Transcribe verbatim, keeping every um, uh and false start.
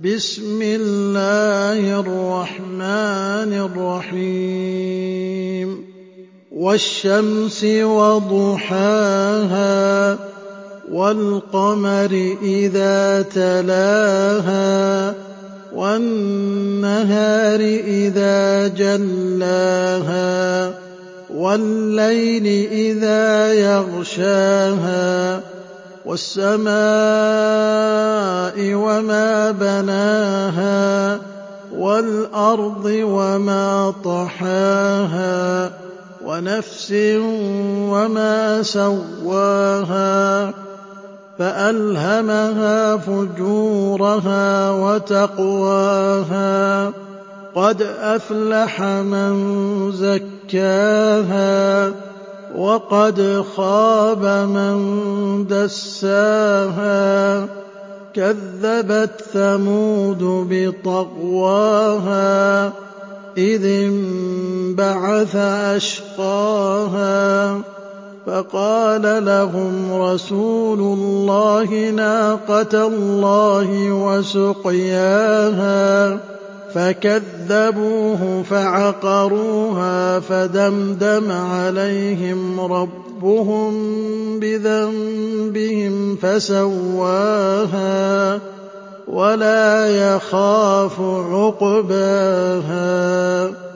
بسم الله الرحمن الرحيم والشمس وضحاها والقمر إذا تلاها والنهار إذا جلاها والليل إذا يغشاها والسماء وما بناها والأرض وما طحاها ونفس وما سواها فألهمها فجورها وتقواها قد أفلح من زكاها وقد خاب من دساها كذبت ثمود بطغواها إذ انبعث أشقاها فقال لهم رسول الله ناقة الله وسقياها فكذبوه فعقروها فدمدم عليهم ربهم بذنبهم فسواها ولا يخاف عقباها